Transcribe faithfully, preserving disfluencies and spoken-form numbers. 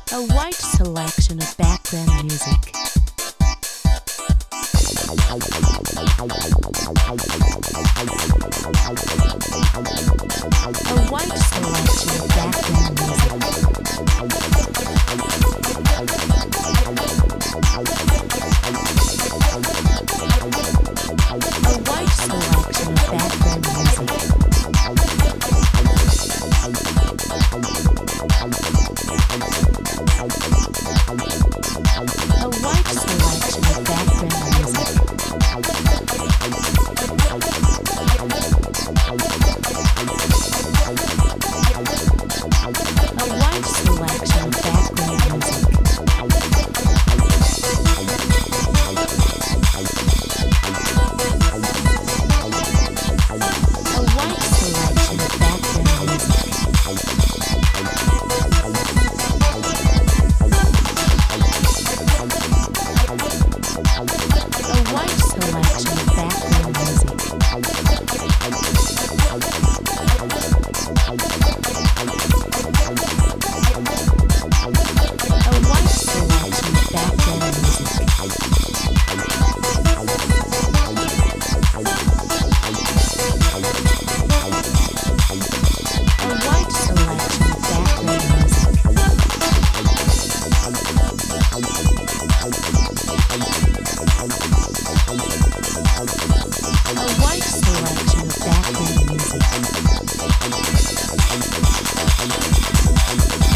A wide selection of background music. A wide selection of background music. A wide selection of background music. A wide selection of background music. A wide selection of background music. A wide selection of background music. A wide selection of background music. A wide selection of background music. A wide selection of background music. A wide selection of background music.